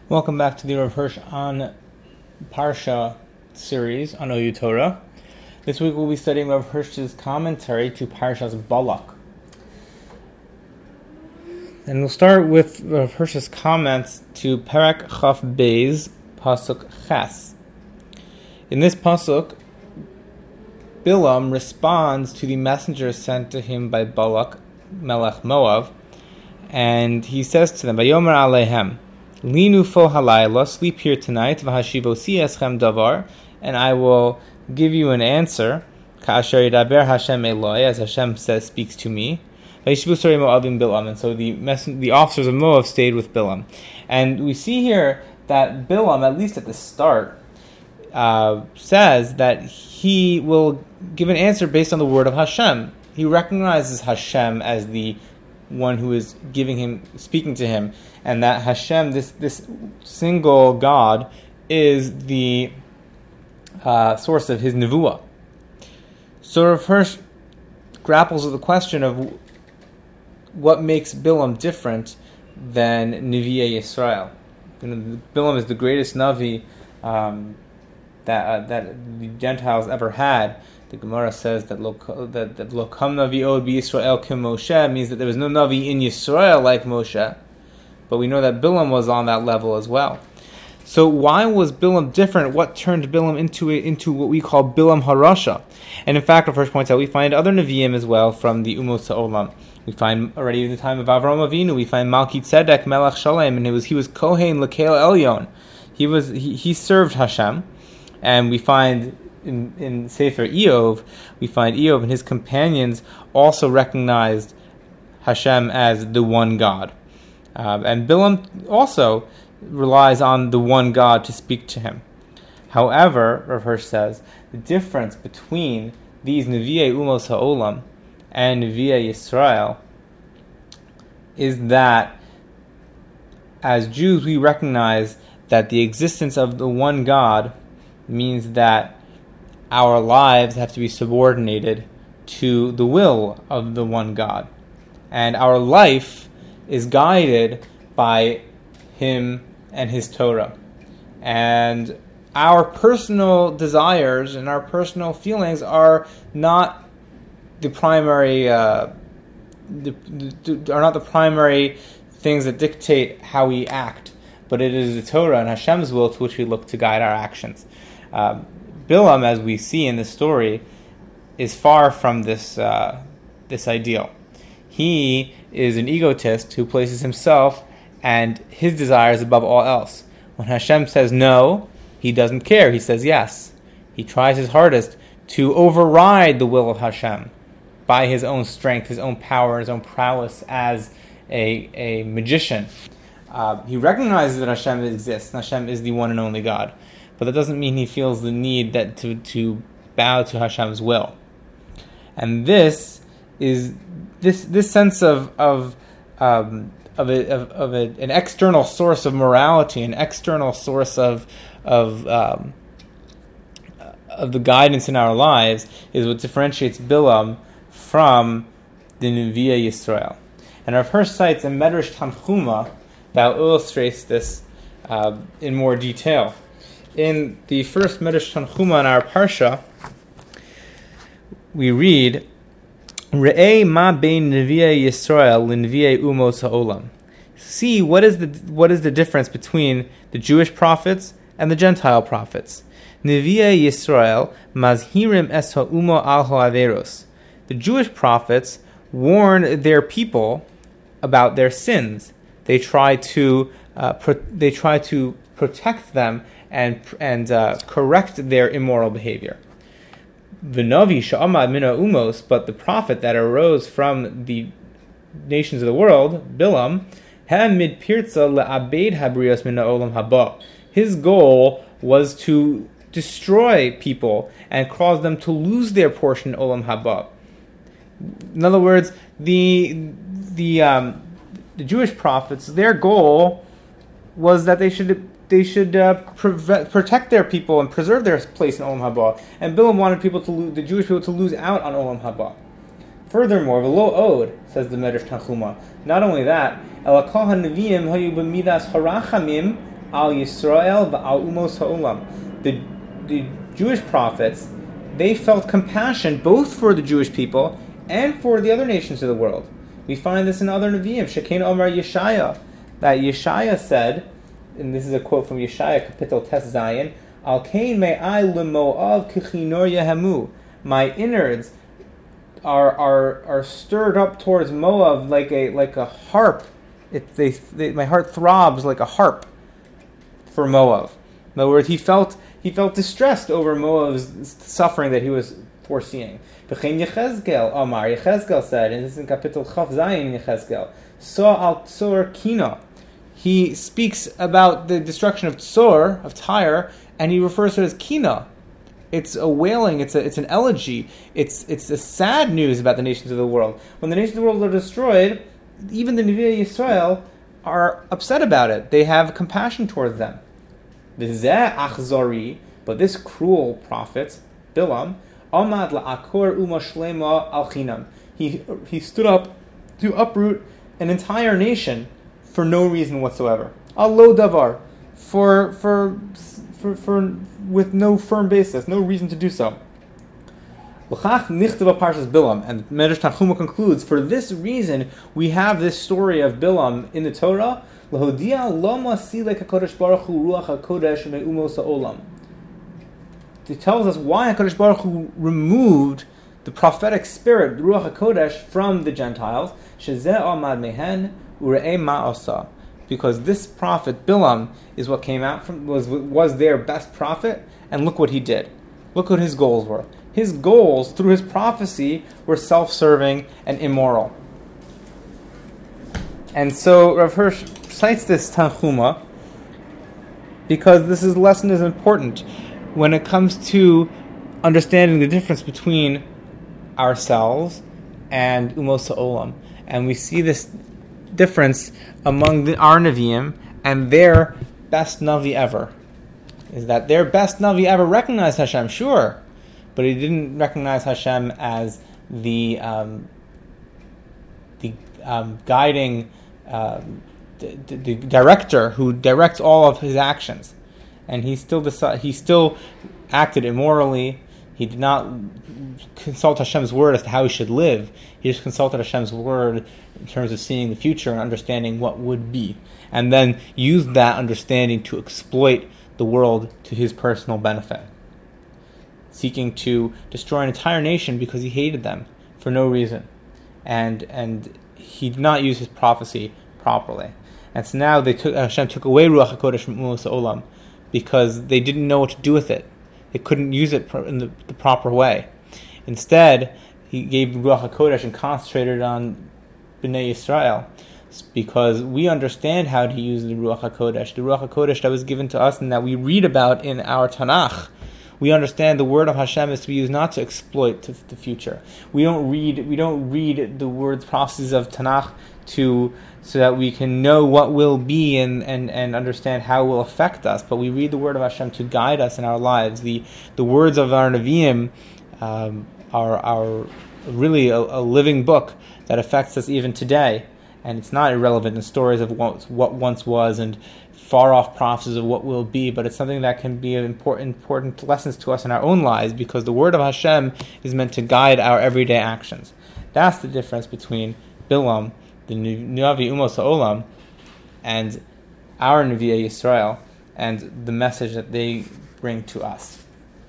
Welcome back to the Rav Hirsch on Parsha series on OU Torah. This week we'll be studying Rav Hirsch's commentary to Parshas Balak. And we'll start with Rav Hirsch's comments to Perek Chaf Beis, Pasuk Ches. In this Pasuk, Bilam responds to the messenger sent to him by Balak, Melech Moab, and he says to them, Vayomer Alehem, Linu fo halayla, sleep here tonight, v'hashivosi eschem davar, and I will give you an answer, ka'asher yidaber Hashem Eloi, as Hashem says, speaks to me. V'yishivu sorei Moabim Bilam, and so the officers of Moab stayed with Bilam. And we see here that Bilam, at least at the start, says that he will give an answer based on the word of Hashem. He recognizes Hashem as the one who is speaking to him, and that Hashem, this single God, is the source of his nevuah. So Rav Hirsch grapples with the question of what makes Bilam different than Nevi'ei Yisrael. Bilam is the greatest Navi that the Gentiles ever had. The Gemara says that Lo Kam Navi Od B'Yisrael Kim Moshe means that there was no Navi in Yisrael like Moshe. But we know that Bilam was on that level as well. So why was Bilam different? What turned Bilam into what we call Bilam Harasha? And in fact, the first points out, we find other Nevi'im as well from the Umos HaOlam. We find already in the time of Avraham Avinu, we find Malki Tzedek Melech Shalem, and he was Kohen Lekel Elyon. He served Hashem, and we find in Sefer Eov, we find Eov and his companions also recognized Hashem as the one God. And Bilam also relies on the one God to speak to him. However, Rav Hirsch says, the difference between these Nevi'ei Umos HaOlam and Nevi'ei Yisrael is that as Jews we recognize that the existence of the one God means that our lives have to be subordinated to the will of the one God. And our life is guided by Him and His Torah. And our personal desires and our personal feelings are not the primary are not the primary things that dictate how we act, but it is the Torah and Hashem's will to which we look to guide our actions. Bilam, as we see in this story, is far from this ideal. He is an egotist who places himself and his desires above all else. When Hashem says no, he doesn't care. He says yes. He tries his hardest to override the will of Hashem by his own strength, his own power, his own prowess as a magician. He recognizes that Hashem exists, and Hashem is the one and only God. But that doesn't mean he feels the need that to bow to Hashem's will. And this is this sense of an external source of morality, an external source of the guidance in our lives, is what differentiates Bilam from the Nevi'ei Yisrael. And Rav Hirsch cites a Medrash Tanchuma that illustrates this in more detail. In the first Medrash Tanchuma in our Parsha, we read, Re'ei ma bein Nevi'ei Yisrael l'Nevi'ei Umos HaOlam. See what is the difference between the Jewish prophets and the Gentile prophets. Nevi'ei Yisrael mazhirim es ha'umo al ha'averos. The Jewish prophets warn their people about their sins. They try to protect them and correct their immoral behavior. The Navi sha'amad mina umos, but the prophet that arose from the nations of the world, Bilam, hamid pirza le'abed habrios mina olam haba. His goal was to destroy people and cause them to lose their portion in olam haba. In other words, the Jewish prophets, their goal was that they should protect their people and preserve their place in Olam Haba. And Bilam wanted the Jewish people to lose out on Olam Haba. Furthermore, v'lo od, says the Medrash Tanchuma, not only that, ela kol haneviim hayu b'midas harachamim al Yisrael v'al umos ha'olam. The Jewish prophets, they felt compassion both for the Jewish people and for the other nations of the world. We find this in other Nevi'im. Shekein Omar Yeshaya, that Yeshaya said, and this is a quote from Yeshaya, Kapitel Tes Zayin, Al Kain Me'ai L'Mo'av Kichinor Yehemu. My innards are stirred up towards Moab like a harp. My heart throbs like a harp for Moab. In other words, he felt distressed over Moab's suffering that he was foreseeing. V'chein Yechezkel, Omar, Yechezkel said, and this is in Kapitel Chaf Zayin in Yechezkel, So al Tzor Kina. He speaks about the destruction of Tzor, of Tyre, and he refers to it as Kina. It's a wailing, it's an elegy, it's a sad news about the nations of the world. When the nations of the world are destroyed, even the Nevi'ei Yisrael are upset about it. They have compassion towards them. V'zeh achzori, but this cruel prophet, Bilam, Amad la'akor uma shlema al chinam. He stood up to uproot an entire nation for no reason whatsoever. Al lo davar, for with no firm basis, no reason to do so. L'chach nichtava parshas Bilam, and Medrash Tanchuma concludes, for this reason we have this story of Bilam in the Torah. L'hodia lama silek HaKadosh Baruch Hu ruach HaKodesh me'umos ha'olam. It tells us why HaKadosh Baruch Hu removed the prophetic spirit, the ruach HaKodesh, from the Gentiles. Shezeh amad mehen ure'eh ma'asa. Because this prophet Bilam is what came out from was their best prophet, and look what he did. Look what his goals were. His goals through his prophecy were self-serving and immoral. And so Rav Hirsch cites this Tanchuma because this lesson is important when it comes to understanding the difference between ourselves and Umos Ha'olam. And we see this difference among our Nevi'im and their best Navi ever. Is that their best Navi ever recognized Hashem, sure, but he didn't recognize Hashem as the guiding, the director who directs all of his actions. And he still acted immorally. He did not consult Hashem's word as to how he should live. He just consulted Hashem's word in terms of seeing the future and understanding what would be. And then used that understanding to exploit the world to his personal benefit. Seeking to destroy an entire nation because he hated them for no reason. And he did not use his prophecy properly. And so now Hashem took away Ruach HaKodesh from Umos Ha'olam because they didn't know what to do with it. They couldn't use it in the proper way. Instead, he gave Ruach HaKodesh and concentrated on Bnei Yisrael, because we understand how to use the Ruach HaKodesh that was given to us and that we read about in our Tanakh. We understand the word of Hashem is to be used not to exploit the future. We don't read the words, prophecies of Tanakh so that we can know what will be and understand how it will affect us. But we read the word of Hashem to guide us in our lives. The words of our Nevi'im are really a living book that affects us even today. And it's not irrelevant in stories of what once was and far-off prophecies of what will be, but it's something that can be important lessons to us in our own lives, because the word of Hashem is meant to guide our everyday actions. That's the difference between Bilam, the Navi Umos Ha'olam, and our Nevi'ei Yisrael, and the message that they bring to us.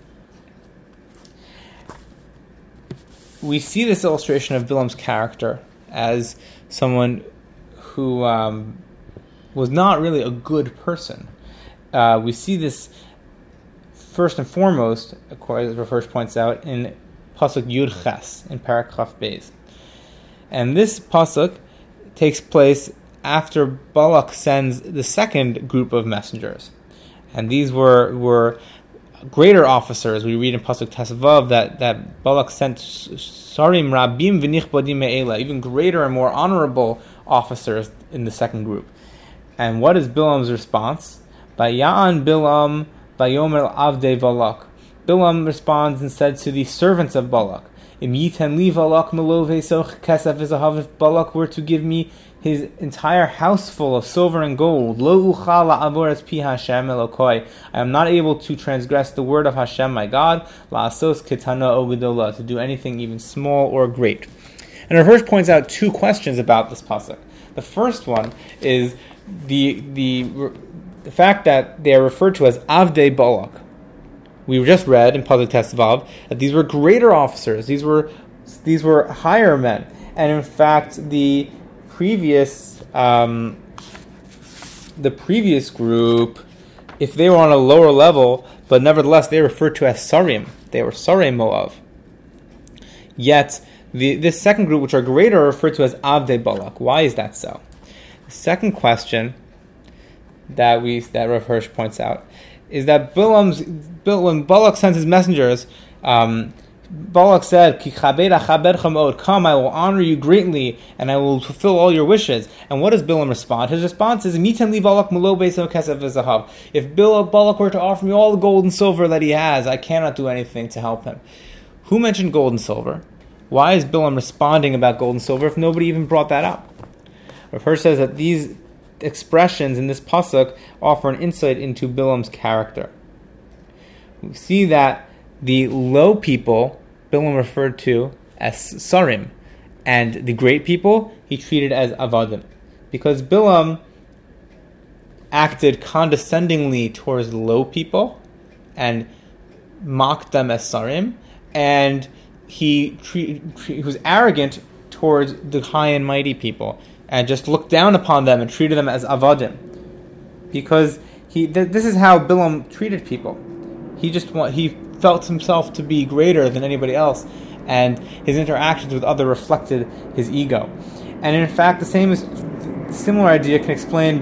We see this illustration of Bilam's character as someone who was not really a good person. We see this first and foremost, as Rav Hirsch points out, in Pasuk Yud Ches, in Parak Chaf Beis. And this Pasuk takes place after Balak sends the second group of messengers. And these were greater officers. We read in Pasuk Tesvav that Balak sent Sarim Rabim V'nichbadim Me'ela, even greater and more honorable officers in the second group. And what is Bilam's response? Baya'an Bilam Bayomer Avdei Balak. Bilam responds and said to the servants of Balak, Im yiten li Balak melove soch kesef v'zahav. If Balak were to give me his entire house full of silver and gold. Lo uchal la'avor es pi Hashem Elokoi. I am not able to transgress the word of Hashem, my God. La'asos ketana o gedola, to do anything even small or great. And Rav Hirsch points out two questions about this pasuk. The first one is the fact that they are referred to as Avdei Balak. We just read in Pasuk Tesvav that these were greater officers. These were higher men, and in fact, the previous group, if they were on a lower level, but nevertheless they were referred to as Sarim. They were Sarei Moav. Yet this second group, which are greater, are referred to as Avdei Balak. Why is that so? The second question that Rav Hirsch points out is that when Balak sent his messengers, Balak said, "Come, I will honor you greatly, and I will fulfill all your wishes." And what does Bilam respond? His response is, if Balak were to offer me all the gold and silver that he has, I cannot do anything to help him. Who mentioned gold and silver? Why is Bilam responding about gold and silver if nobody even brought that up? Rav Hirsch says that these expressions in this pasuk offer an insight into Bilam's character. We see that the low people Bilam referred to as Sarim, and the great people he treated as Avadim, because Bilam acted condescendingly towards the low people and mocked them as Sarim, and he was arrogant towards the high and mighty people and just looked down upon them and treated them as Avadim, because this is how Bilam treated people. He felt himself to be greater than anybody else, and his interactions with others reflected his ego. And in fact, the similar idea can explain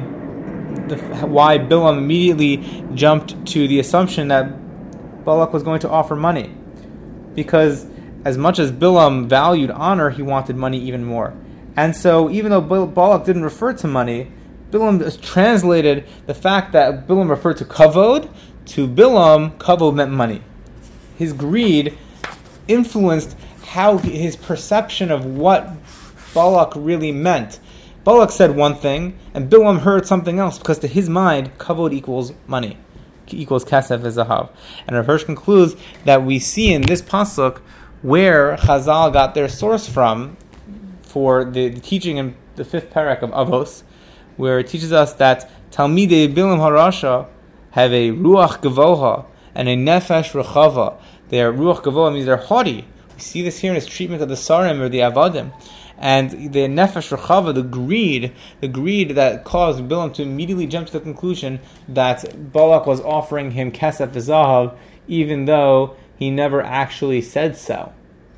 why Bilam immediately jumped to the assumption that Balak was going to offer money, because as much as Bilam valued honor, he wanted money even more. And so, even though Balak didn't refer to money, Bilam has translated the fact that Bilam referred to kavod. To Bilam, kavod meant money. His greed influenced how his perception of what Balak really meant. Balak said one thing, and Bilam heard something else, because to his mind, kavod equals money, equals kasef v'zahav. And Rav Hirsch concludes that we see in this pasuk where Chazal got their source from for the teaching in the 5th parak of Avos, where it teaches us that Talmidei Bilam Harasha have a ruach gavoha and a nefesh rechava. Their ruach gavoha means they're haughty. We see this here in his treatment of the Sarim or the Avadim. And the nefesh rechava, the greed that caused Bilam to immediately jump to the conclusion that Balak was offering him kesef v'zahav, even though he never actually said so.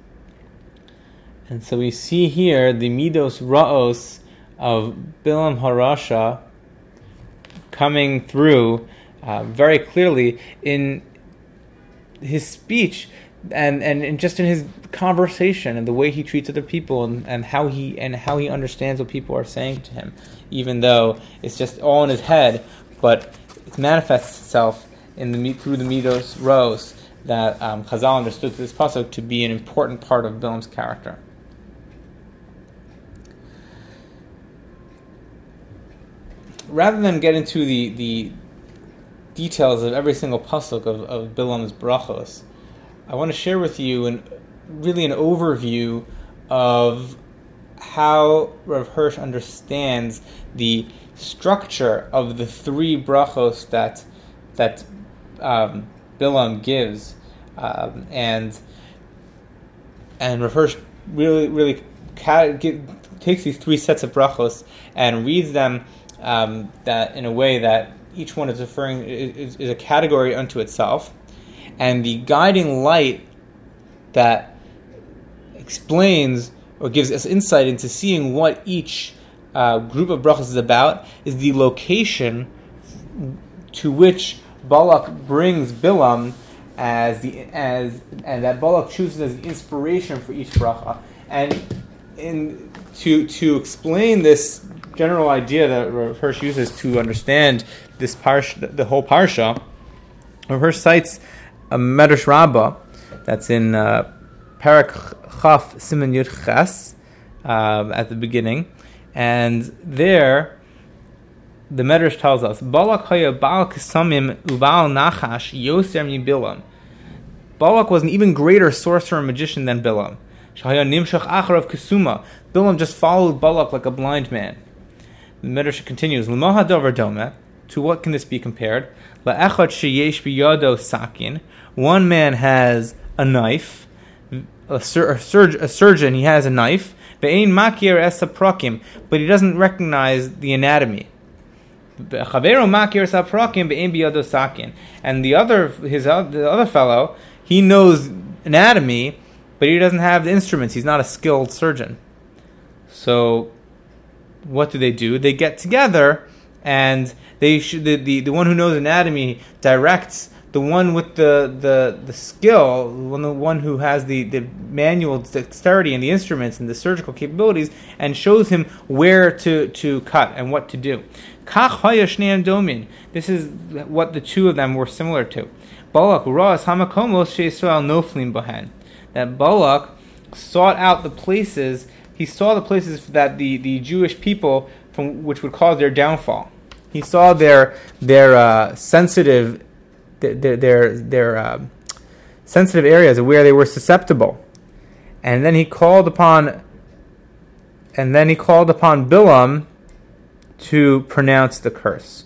And so we see here the midos ra'os of Bilam Harasha coming through very clearly in his speech and just in his conversation and the way he treats other people and how he understands what people are saying to him, even though it's just all in his head, but it manifests itself through the midos ra'os that Chazal understood this pasuk to be an important part of Bilam's character. Rather than get into the details of every single pasuk of Bilam's brachos, I want to share with you an overview of how Rav Hirsch understands the structure of the 3 brachos that Bilam gives, and Rav Hirsch really takes these 3 sets of brachos and reads them that in a way that each one is a category unto itself, and the guiding light that explains or gives us insight into seeing what each group of brachos is about is the location to which Balak brings Bilam and that Balak chooses as the inspiration for each bracha. And to explain this general idea that Rav Hirsch uses to understand this parsha, the whole parsha, Rav Hirsch cites a Medrash Rabbah that's in Parak Chaf Siman Yud Ches at the beginning, And there, the Medrash tells us, Balak haya Baal Kesamim uBaal Nachash Yoser mi Bilam. Balak was an even greater sorcerer and magician than Bilam. Shahaya Nimshach Acharav Kesuma. Bilam just followed Balak like a blind man. The Medrash continues, L'moha Dover Dome. To what can this be compared? La'echad sheyesh biyado sakin. One man has a knife, a surgeon, he has a knife, ve'ein makir es haprakim, but he doesn't recognize the anatomy. Chavero makir es haprakim ve'ein biyado sakin. And the other fellow, he knows anatomy, but he doesn't have the instruments. He's not a skilled surgeon. So, what do? They get together, and they should, the one who knows anatomy directs the one with the skill, the one who has the manual dexterity and the instruments and the surgical capabilities, and shows him where to cut and what to do. Kach haya shneim domin. This is what the two of them were similar to. Balak ras hamakomos she'Yisrael noflim bahen. That Balak sought out the places. He saw the places that the Jewish people from which would cause their downfall. He saw their sensitive sensitive areas where they were susceptible, and then he called upon Bilam to pronounce the curse.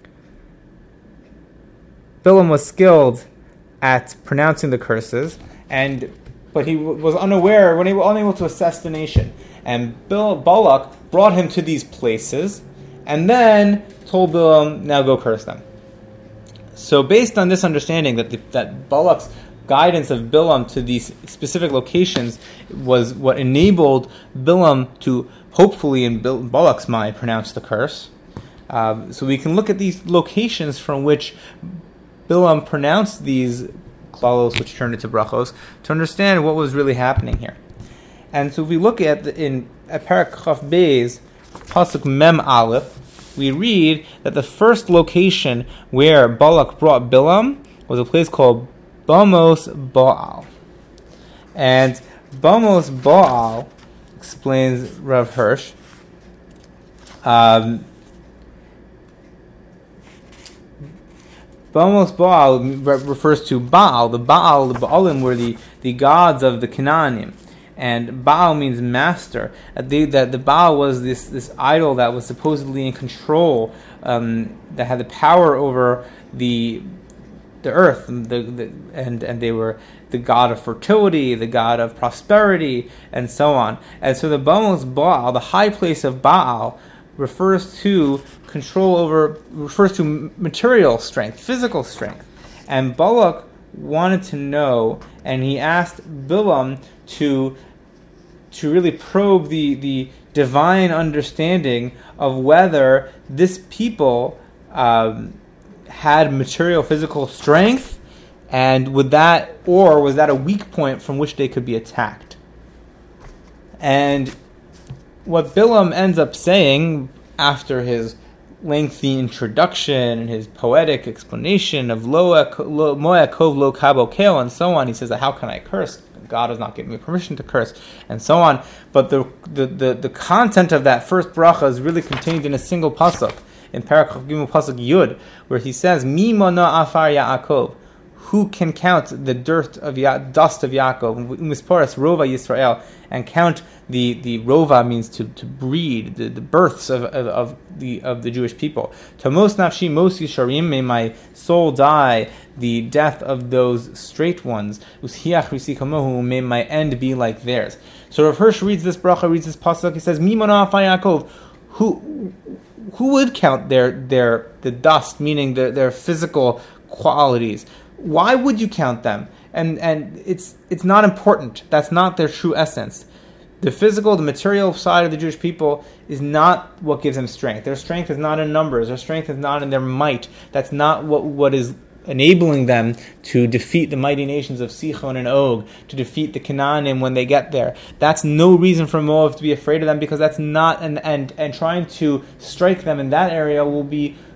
Bilam was skilled at pronouncing the curses, but he was unaware, unable to assess the nation. And Balak brought him to these places, and then told Bilam, now go curse them. So based on this understanding that Balak's guidance of Bilam to these specific locations was what enabled Bilam to, hopefully in Balak's mind, pronounce the curse. So we can look at these locations from which Bilam pronounced these klalos, which turned into brachos, to understand what was really happening here. And so if we look at Parak Chaf Beis, Pasuk Mem Aleph, we read that the first location where Balak brought Bilam was a place called Bamos Baal. And Bamos Baal, explains Rav Hirsch, Bamos Baal refers to Baal. The Baalim were the gods of the Canaanim. And Baal means master. That the Baal was this idol that was supposedly in control, that had the power over the earth, and they were the god of fertility, the god of prosperity, and so on. And so the Bamos Baal, the high place of Baal, refers to material strength, physical strength. And Balak wanted to know, and he asked Bilam to really probe the divine understanding of whether this people had material physical strength, and was that a weak point from which they could be attacked. And what Bilam ends up saying after his lengthy introduction and his poetic explanation of Moa Kov Lo Kabo Keo and so on, he says, how can I curse? God has not given me permission to curse, and so on. But the content of that first bracha is really contained in a single pasuk, in Parak Gimel pasuk Yud, where he says, Mi Mona Afar Yaakov, who can count the dust of Yaakov, Misporas Rova Yisrael, and count the Rova means to breed, the births of the Jewish people. Tamos nafshi mos yisharim, may my soul die the death of those straight ones. Ushiach risikamohu, may my end be like theirs. So Rav Hirsch reads this bracha, reads this pasuk. He says, Mi Mona Afar Yaakov, who would count the dust, meaning their physical qualities? Why would you count them? And it's not important. That's not their true essence. The physical, the material side of the Jewish people is not what gives them strength. Their strength is not in numbers. Their strength is not in their might. That's not what is enabling them to defeat the mighty nations of Sichon and Og, to defeat the Canaanim when they get there. That's no reason for Moab to be afraid of them, because that's not, and trying to strike them in that area will be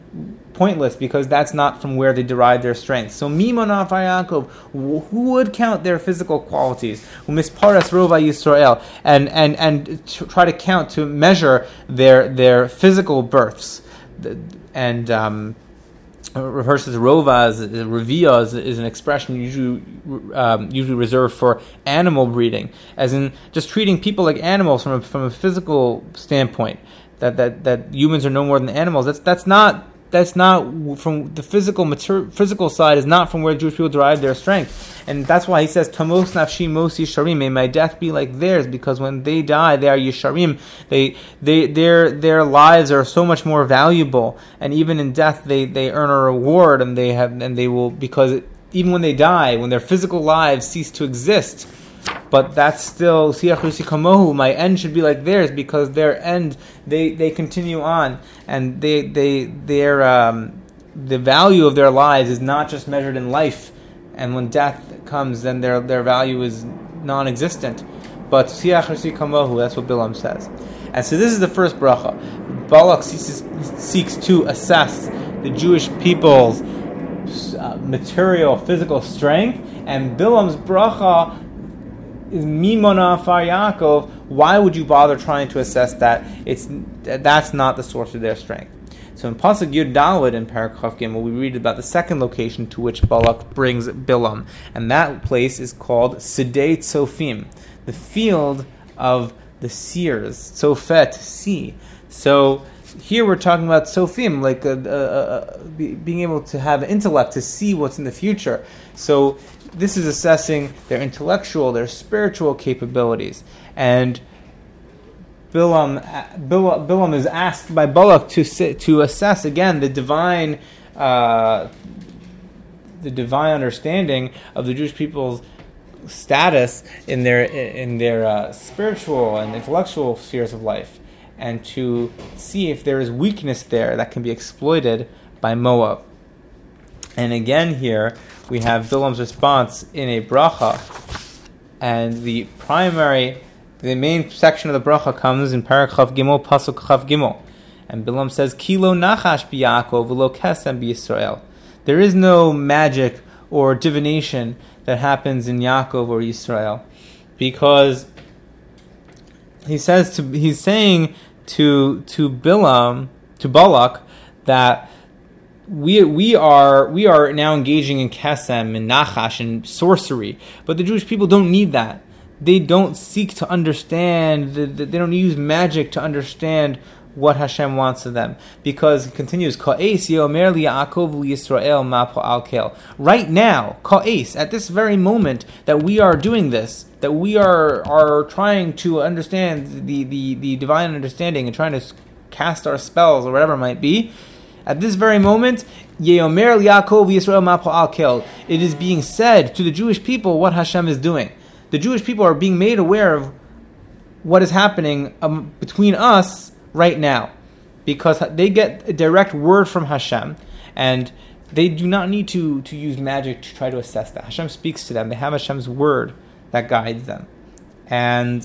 pointless, because that's not from where they derive their strength. So Mimon Yaakov, who would count their physical qualities, Misparas Rova Yisrael, and try to count, to measure their physical births, and Rav says Revia is an expression usually reserved for animal breeding, as in just treating people like animals from a physical standpoint. That humans are no more than animals. That's not from the physical side, is not from where Jewish people derive their strength, and that's why he says Tamos Nafshi Mos Yisharim. May my death be like theirs, because when they die, they are Yisharim. Their lives are so much more valuable, and even in death, they earn a reward, and they will, because even when they die, when their physical lives cease to exist. But that's still Siach Yusi Kamohu. My end should be like theirs, because their end they continue on, and the value of their lives is not just measured in life, and when death comes, then their value is non-existent. But Siach Yusi Kamohu, that's what Bilam says. And so this is the first bracha. Balak seeks to assess the Jewish people's material, physical strength, and Bilam's bracha is Mimona Far Yaakov. Why would you bother trying to assess that? That's not the source of their strength. So in Pasuk Yud Daled in Parak Chav Gimel, we read about the second location to which Balak brings Bilam, and that place is called Sidei Tzofim, the field of the seers. Tzofet, see. So here we're talking about Tzofim, like being able to have intellect to see what's in the future. So this is assessing their intellectual, their spiritual capabilities. And Bilam is asked by Balak to assess again the divine understanding of the Jewish people's status in their spiritual and intellectual spheres of life, and to see if there is weakness there that can be exploited by Moab. And again here, we have Bilam's response in a bracha, and the main section of the bracha comes in Parak Chav Gimel, Pasuk Chav Gimel, and Bilam says, Kilo nachash b'Yaakov v'lo kesem b'Yisrael. There is no magic or divination that happens in Yaakov or Yisrael, because he's saying to Bilam, to Balak, that we are now engaging in kesem and nachash and sorcery, but the Jewish people don't need that. They don't seek to understand. They don't use magic to understand what Hashem wants of them, because it continues. Ka'es yomer liYaakov u'Yisrael ma po'al kel. Right now, ka'es, at this very moment that we are doing this, that we are trying to understand the divine understanding and trying to cast our spells or whatever it might be. At this very moment, Yeomer Yaakov Yisrael Ma Po'al Kel, it is being said to the Jewish people what Hashem is doing. The Jewish people are being made aware of what is happening between us right now, because they get a direct word from Hashem, and they do not need to use magic to try to assess that. Hashem speaks to them. They have Hashem's word that guides them. And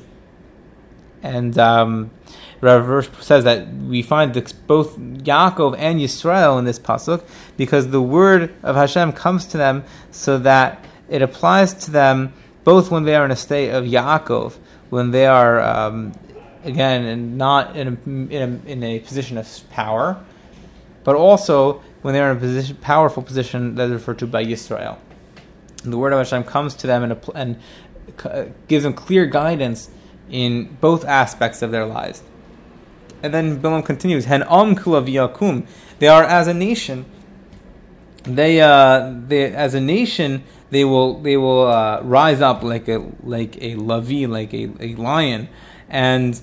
Rav says that we find both Yaakov and Yisrael in this pasuk, because the word of Hashem comes to them so that it applies to them both when they are in a state of Yaakov, when they are again and not in a position of power, but also when they are in a powerful position that is referred to by Yisrael. And the word of Hashem comes to them and gives them clear guidance in both aspects of their lives. And then Bilam continues, Hen Am Kula V'Yakum. They are as a nation. They as a nation they will rise up like a lavi, like a lion. And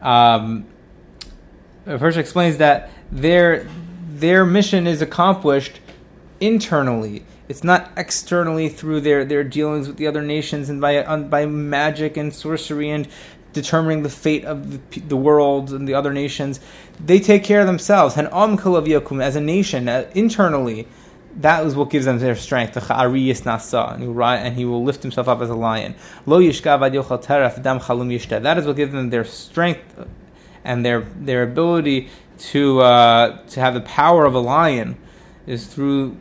Hirsch explains that their mission is accomplished internally. It's not externally through their dealings with the other nations and by magic and sorcery and determining the fate of the world and the other nations. They take care of themselves. And as a nation, internally, that is what gives them their strength. And he will lift himself up as a lion. That is what gives them their strength and their ability to have the power of a lion is through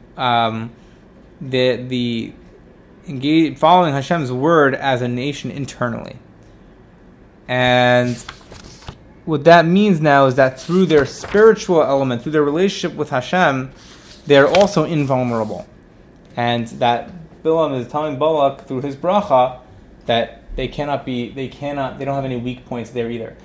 the following Hashem's word as a nation internally. And what that means now is that through their spiritual element, through their relationship with Hashem, they're also invulnerable. And that Bilam is telling Balak through his bracha that they don't have any weak points there either.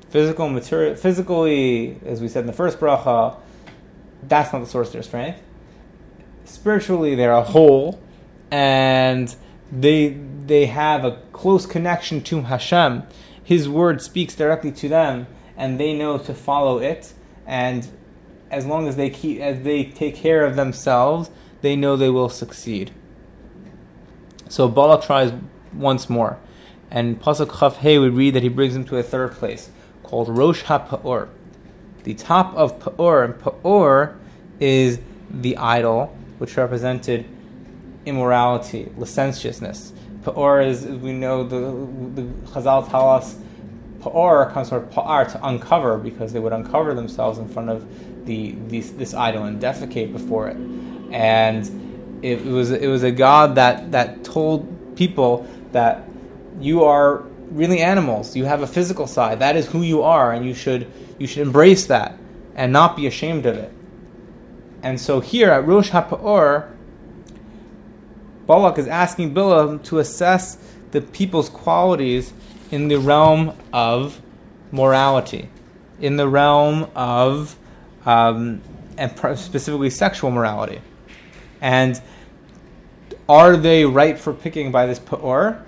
Physically, as we said in the first bracha, that's not the source of their strength. Spiritually, they're a whole, and they have a close connection to Hashem. His word speaks directly to them, and they know to follow it. And as long as they take care of themselves, they know they will succeed. So Balak tries once more, and Pasuk Chaf Hey we read that he brings him to a third place called Rosh HaPa'or, the top of Pa'or, and Pa'or is the idol, which represented immorality, licentiousness. Pa'or is, we know, the Chazal tell us, Pa'or comes from Pa'ar, to uncover, because they would uncover themselves in front of this idol and defecate before it. And it was a god that told people that you are really animals. You have a physical side. That is who you are, and you should embrace that and not be ashamed of it. And so here at Rosh HaPa'or, Balak is asking Bilam to assess the people's qualities in the realm of morality, in the realm of, and specifically sexual morality. And are they ripe for picking by this Pa'or,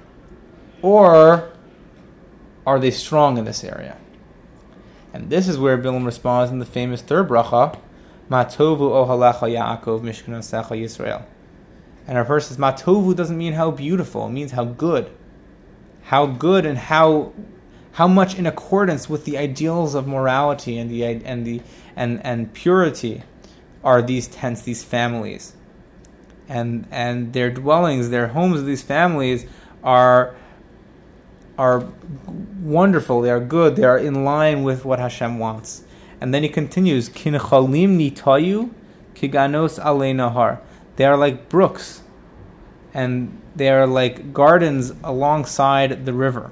or are they strong in this area? And this is where Bilam responds in the famous third bracha, Ma tovu ohalecha Yaakov mishkanosecha Yisrael. And our verse says, Ma tovu doesn't mean how beautiful, it means how good. How good and how much in accordance with the ideals of morality and purity are these tents, these families. And their dwellings, their homes of these families are wonderful, they are good, they are in line with what Hashem wants. And then he continues, Kinchalim nitayu kiganos alei nahar. They are like brooks, and they are like gardens alongside the river.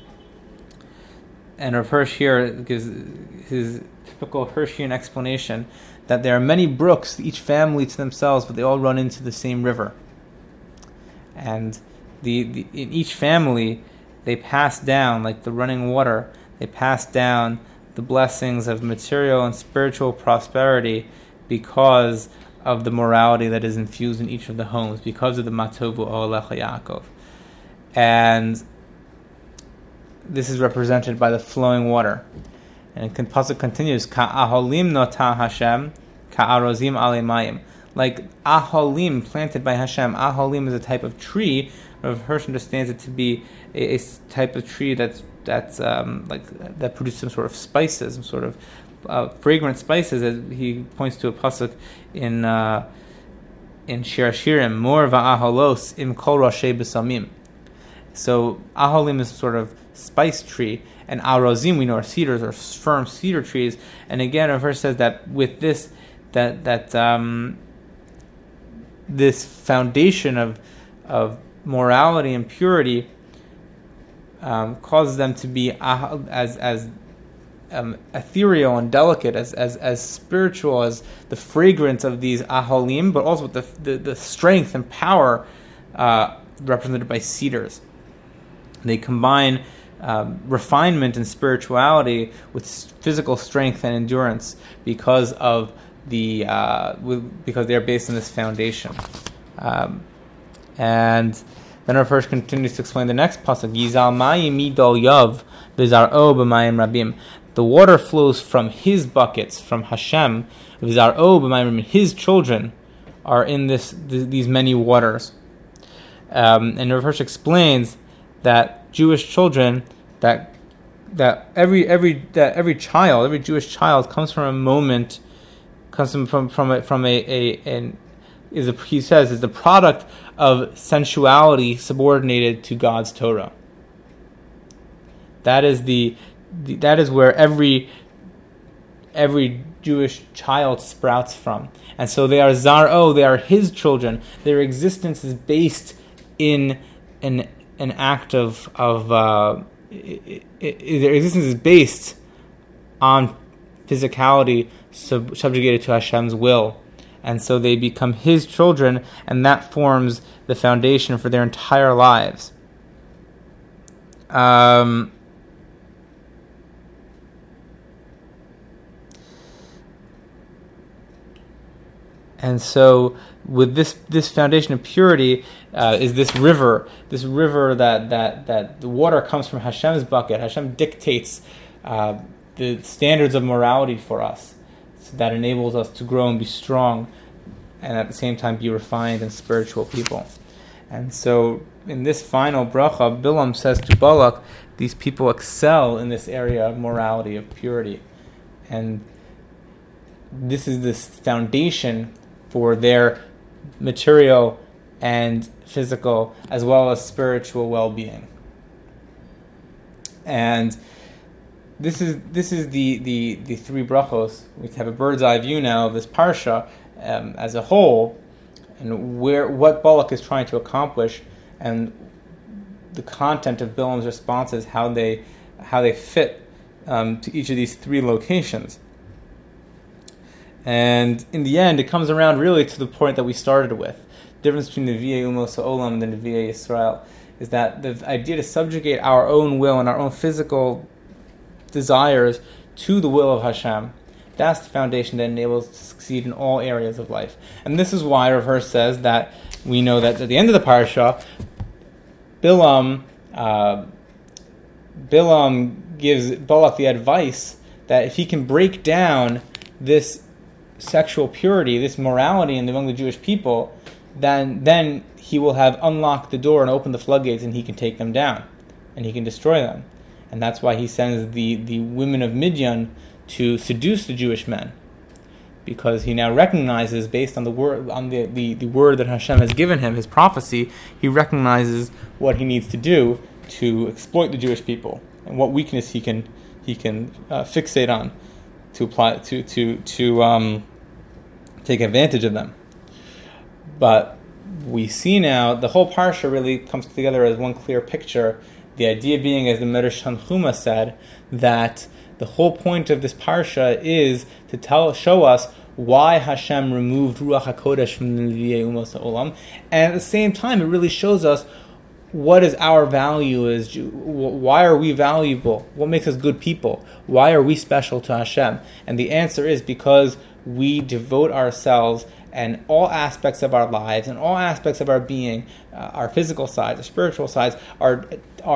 And Rav Hirsch here gives his typical Hirschian explanation that there are many brooks, each family to themselves, but they all run into the same river. And in each family, they pass down, like the running water, they pass down the blessings of material and spiritual prosperity because of the morality that is infused in each of the homes, because of the Matovu Ohalecha Yaakov. And this is represented by the flowing water. And Pasuk continues, Ka'aholim notah Hashem, ka'arozim alei mayim. Like aholim planted by Hashem. Aholim is a type of tree. Rav Hirsch understands it to be a type of tree that produces some sort of spices, some sort of fragrant spices. As he points to a pasuk in Shir Hashirim, Mor va'aholos im kol rashei besamim. So aholim is a sort of spice tree, and arozim, we know, are cedars, or firm cedar trees. And again, Rav Hirsch says that with this, this foundation of morality and purity causes them to be as ethereal and delicate, as spiritual as the fragrance of these aholim, but also with the strength and power represented by cedars. They combine refinement and spirituality with physical strength and endurance because of because they are based on this foundation. And then our first continues to explain the next pasuk. Yizal mayim midol yav v'zar'o b'mayim rabim. The water flows from his buckets, from Hashem. V'zar'o b'mayim rabim. His children are in these many waters. And Rav Hirsch explains that Jewish children, that every child, every Jewish child comes from a moment, comes from he says is the product of sensuality subordinated to God's Torah. That is where every every Jewish child sprouts from. And so they are Zar'o, they are his children. Their existence is based in an act of their existence is based on physicality subjugated to Hashem's will. And so they become his children, and that forms the foundation for their entire lives. And so, with this foundation of purity, is this river that the water comes from Hashem's bucket. Hashem dictates the standards of morality for us, so that enables us to grow and be strong, and at the same time be refined and spiritual people. And so, in this final bracha, Bilam says to Balak, these people excel in this area of morality, of purity, and this is this foundation for their material and physical as well as spiritual well-being. And this is the three brachos. We have a bird's eye view now of this parsha as a whole, and what Balak is trying to accomplish, and the content of Bilam's responses, how they fit to each of these three locations. And in the end, it comes around really to the point that we started with. The difference between the Nevi'ei Umos Ha'olam and the Nevi'ei Yisrael is that the idea to subjugate our own will and our own physical desires to the will of Hashem, that's the foundation that enables us to succeed in all areas of life. And this is why Rav Hirsch says that we know that at the end of the parasha, Bilam gives Balak the advice that if he can break down this sexual purity, this morality among the Jewish people, then he will have unlocked the door and opened the floodgates, and he can take them down, and he can destroy them. And that's why he sends the women of Midian to seduce the Jewish men, because he now recognizes, based on the word that Hashem has given him, his prophecy, he recognizes what he needs to do to exploit the Jewish people and what weakness he can fixate on to apply to take advantage of them. But we see now the whole parsha really comes together as one clear picture. The idea being, as the Medrash Tanchuma said, that the whole point of this parsha is to show us why Hashem removed Ruach HaKodesh from the Nevi'ei Umos Ha'olam, and at the same time it really shows us what is our value as Jews. Why are we valuable? What makes us good people? Why are we special to Hashem? And the answer is because we devote ourselves and all aspects of our lives and all aspects of our being, our physical sides, our spiritual sides, are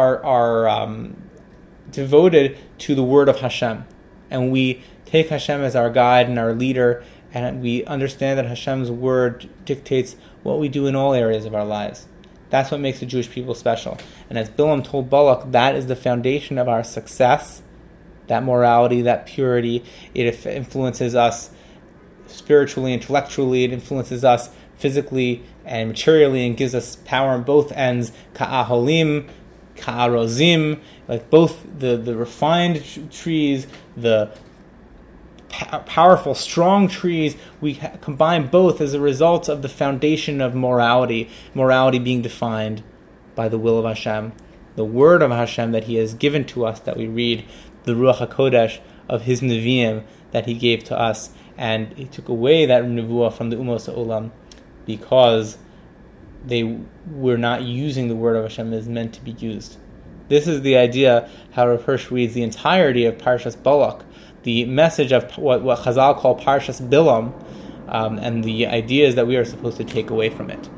devoted to the word of Hashem. And we take Hashem as our guide and our leader, and we understand that Hashem's word dictates what we do in all areas of our lives. That's what makes the Jewish people special. And as Bilam told Balak, that is the foundation of our success, that morality, that purity. It influences us spiritually, intellectually. It influences us physically and materially, and gives us power on both ends. Ka'aholim, ka'arozim, like both the refined trees, the powerful, strong trees, we combine both as a result of the foundation of morality being defined by the will of Hashem, the word of Hashem that He has given to us, that we read, the Ruach HaKodesh of His Nevi'im that He gave to us, and He took away that Nevuah from the Umos Ha'olam because they were not using the word of Hashem as meant to be used. This is the idea how Rav Hirsch reads the entirety of Parshas Balak, the message of what Chazal call Parshas Bilam, and the ideas that we are supposed to take away from it.